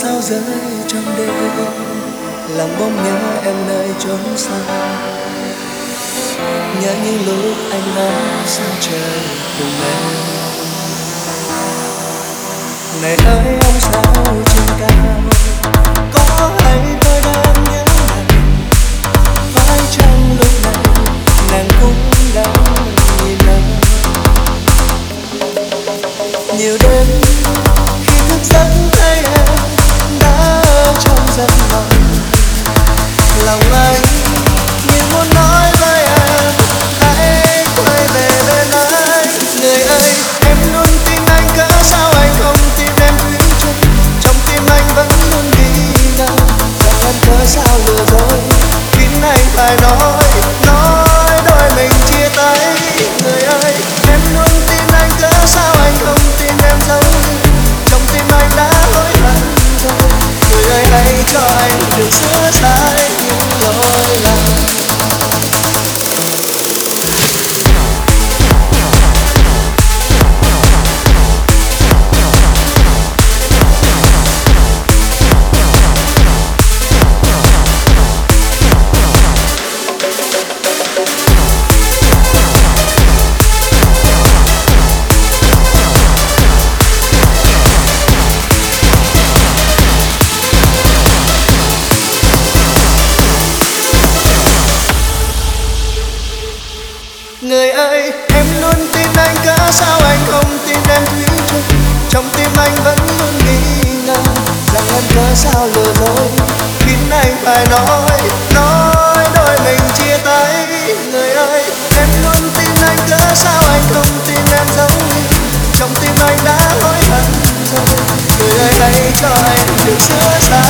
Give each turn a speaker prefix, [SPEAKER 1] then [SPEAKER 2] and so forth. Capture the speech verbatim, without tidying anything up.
[SPEAKER 1] sao rơi trong đêm, lòng bỗng nhớ em nơi chốn xa. Nhớ những lúc anh ngắm sao trời cùng em. Này ơi ông sao trên cao, có hay tôi đang nhớ nàng? Phải chăng lúc này nàng cũng đang nhìn anh? Nhiều đêm khi thức giấc thấy em đã trong giấc mộng, lòng anh như muốn nói với em hãy quay về bên anh. Người ơi em luôn tin anh, cớ sao anh không tin em thủy chung trong tim anh vẫn luôn ghi ngờ rằng em cớ sao lừa dối khiến anh phải nói nói đôi mình chia tay. Người ơi em luôn tin anh, cớ sao anh không tin em giống như trong tim anh đã hối hận rồi. Người ơi hãy cho anh được sửa sai những lỗi lầm. Người ơi em luôn tin anh, cớ sao anh không tin em thủy chung trong tim anh vẫn luôn nghi ngờ rằng em cớ sao lừa dối khiến anh phải nói nói đôi mình chia tay. Người ơi em luôn tin anh, cớ sao anh không tin em giống như trong tim anh đã hối hận rồi. Người ơi hãy cho anh được sửa sai